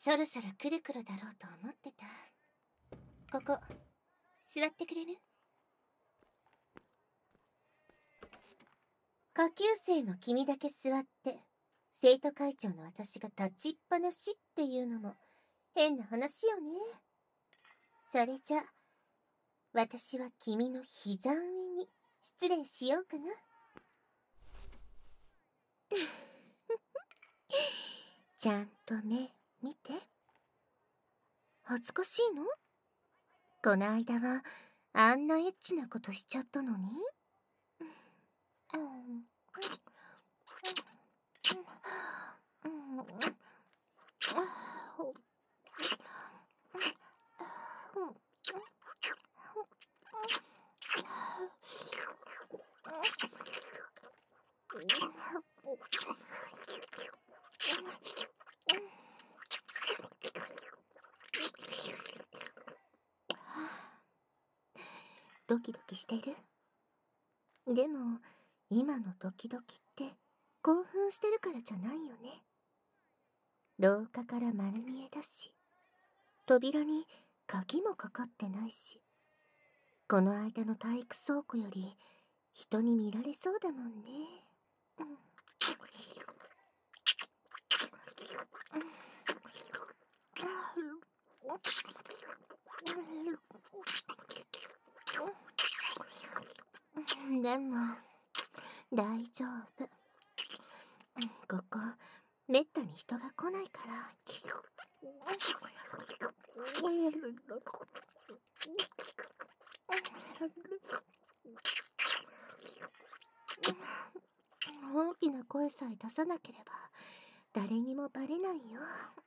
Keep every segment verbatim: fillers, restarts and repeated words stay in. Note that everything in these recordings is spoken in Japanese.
そろそろ来る頃だろうと思ってた。ここ、座ってくれる？下級生の君だけ座って、生徒会長の私が立ちっぱなしっていうのも変な話よね。それじゃ、私は君の膝上に失礼しようかな。ちゃんと目見て。恥ずかしいの？この間はあんなエッチなことしちゃったのに。ドキドキしてる？でも、今のドキドキって興奮してるからじゃないよね。廊下から丸見えだし、扉に鍵もかかってないし、この間の体育倉庫より人に見られそうだもんね。でも、大丈夫。ここ、めったに人が来ないから。大きな声さえ出さなければ誰にもバレないよ。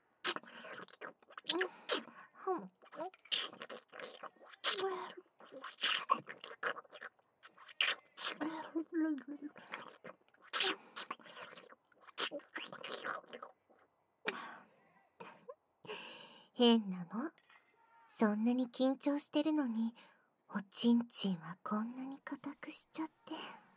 変なの。そんなに緊張してるのに、おちんちんはこんなに硬くしちゃって。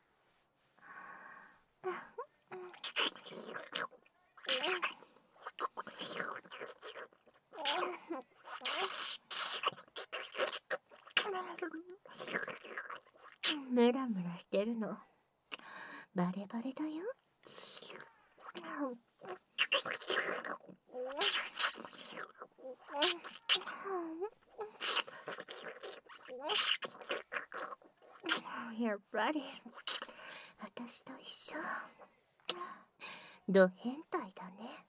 ムラムラしてるの。バレバレだよ。やっぱり、私と一緒。ド変態だね。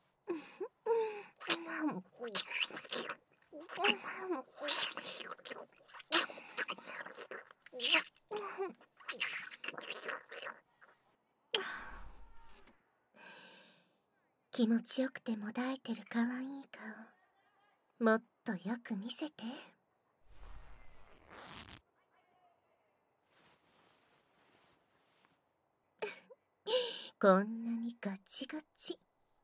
気持ちよくてもだえてる可愛い顔、もっとよく見せて。こんなにガチガチ。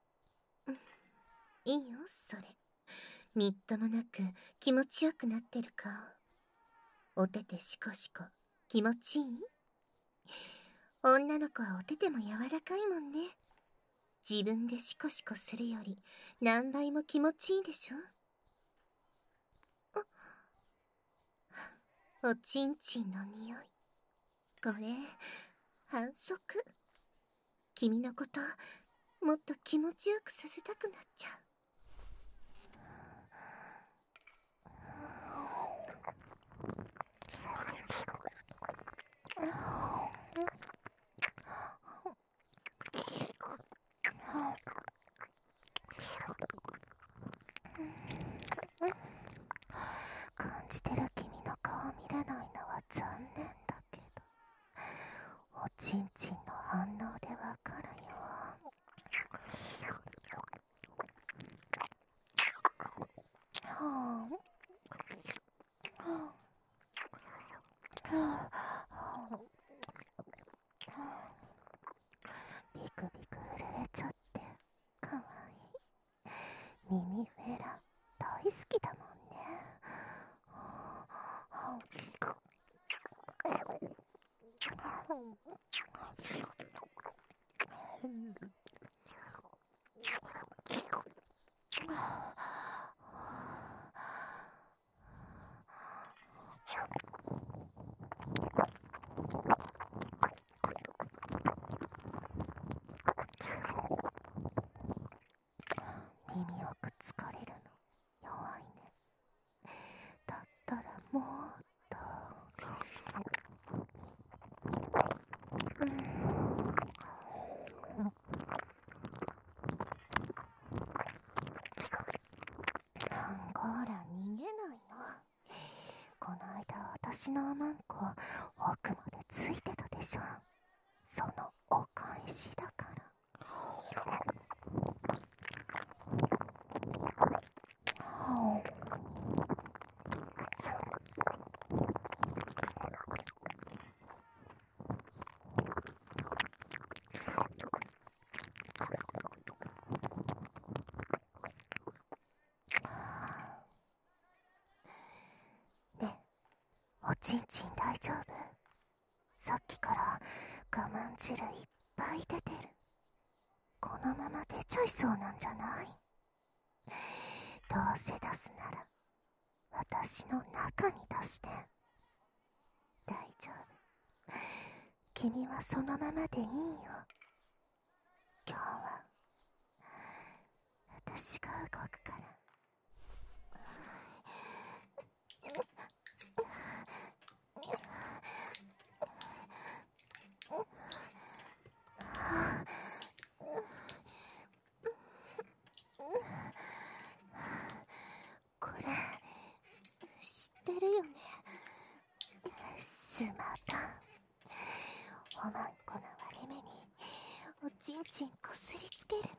いいよ、それ。みっともなく気持ちよくなってる顔。おててしこしこ、気持ちいい？女の子はおてても柔らかいもんね。自分でシコシコするより何倍も気持ちいいでしょ。おちんちんの匂い。これ、反則。君のこと、もっと気持ちよくさせたくなっちゃう。感じてる君の顔見れないのは残念だけど、おちんちんの反応でわかるよ。ビクビク震えちゃってかわいい。耳フェラ大好きだもんね。 疲れるの弱いね。だったらもっと、うん、なんかほら逃げないの。この間私のおまんこ奥までついてたでしょ。そのお返しだから。で、おちんちん大丈夫？さっきから我慢汁いっぱい出てる。このまま出ちゃいそうなんじゃない？どうせ出すなら私の中に出して。大丈夫。君はそのままでいいよ。今日は私が動くから。これ知ってるよね。スマタン。おまんこの割れ目におちんちんこすりつけるの。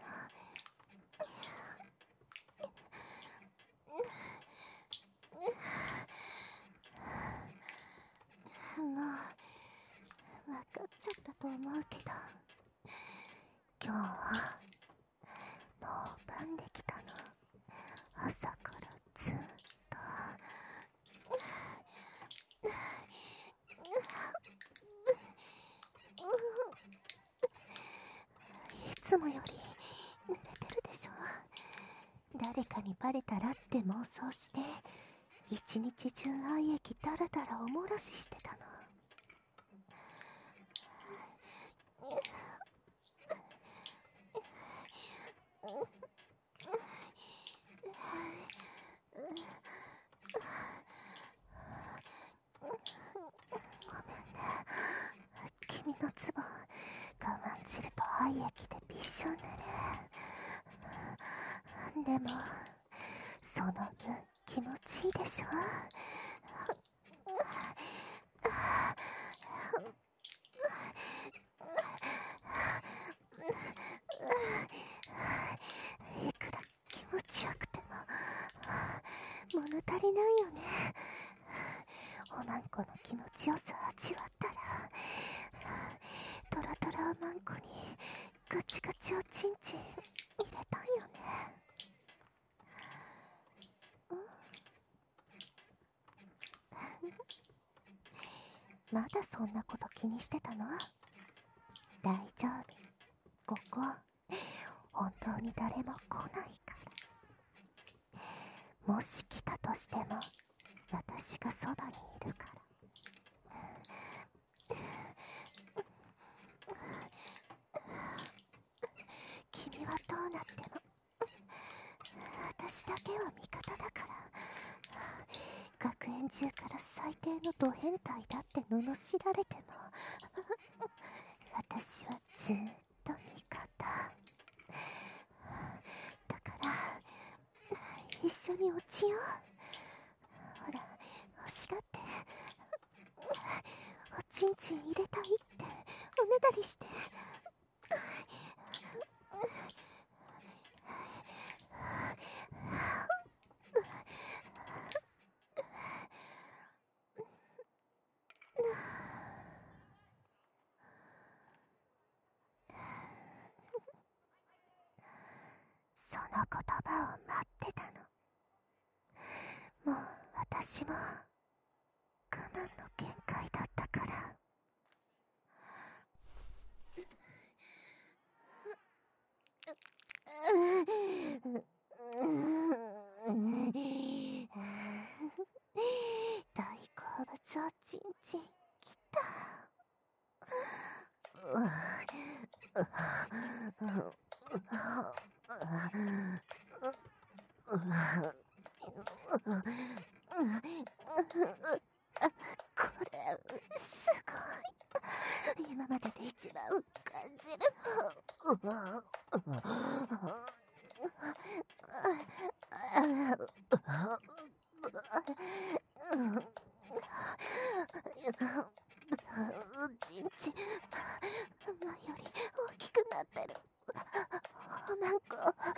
もう分かっちゃったと思うけど、今日はもう晩できたの。朝からずっと。いつもより濡れてるでしょ。誰かにバレたらって妄想して一日中愛液ダラダラおもらししてたの。ごめんね。君のズボン我慢汁と愛液でびっしょ濡れ。でもその分気持ちいいでしょ。いくら気持ちよくても物足りないよね。おまんこの気持ちよさ味わったらトロトロおまんこにガチガチおちんちん入れたいよね。まだそんなこと気にしてたの？大丈夫。ここ本当に誰も来ないから。もし来たとしても私がそばにいるから。君はどうなっても私だけは味方だから。学園中から最低のド変態だって罵られても私はずーっと味方だから。一緒に落ちよう。ほら欲しがっておちんちん入れたいっておねだりして。その言葉を待ってたの。もう私も我慢の限界だったから。大好物おちんちんきた。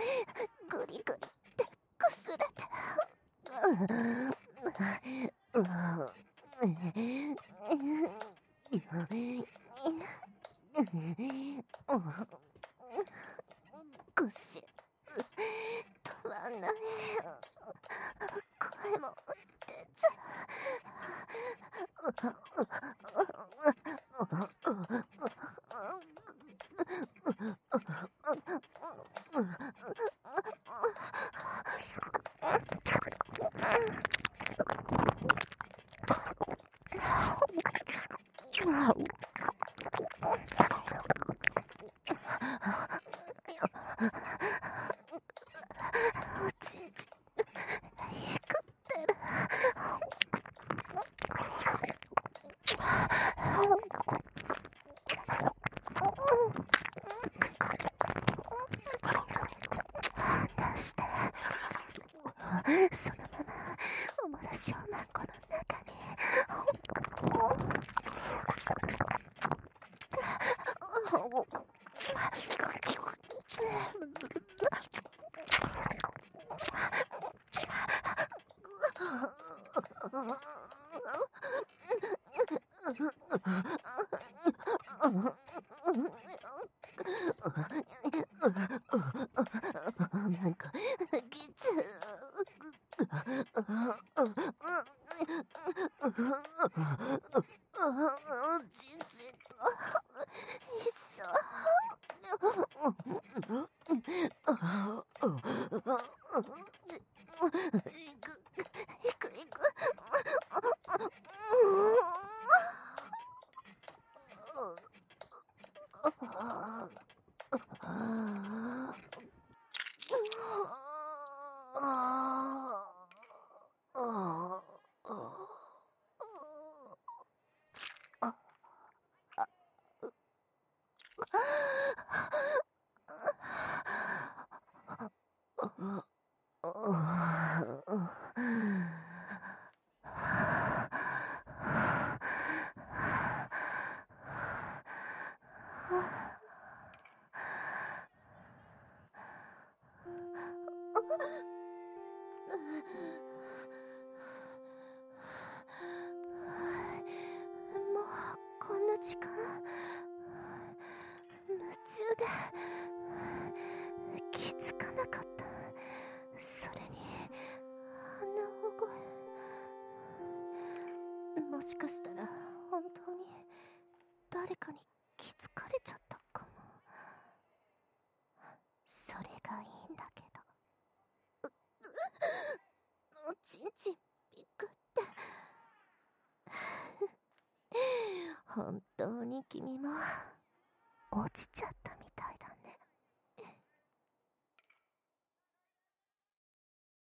グリグリってこすれて。うう腰止まんない。声も出ちゃおちんちんいくってる。出して。そのままおもらしをまんこの中に。なんかきつちんちんと一緒。いくいくいく。もうこんな時間。夢中で気づかなかった。それにあんな大声。もしかしたら本当に誰かに気づかれちゃったかも。それがいいんだけど。おちんちんピクって本当に君も落ちちゃったみたいだね。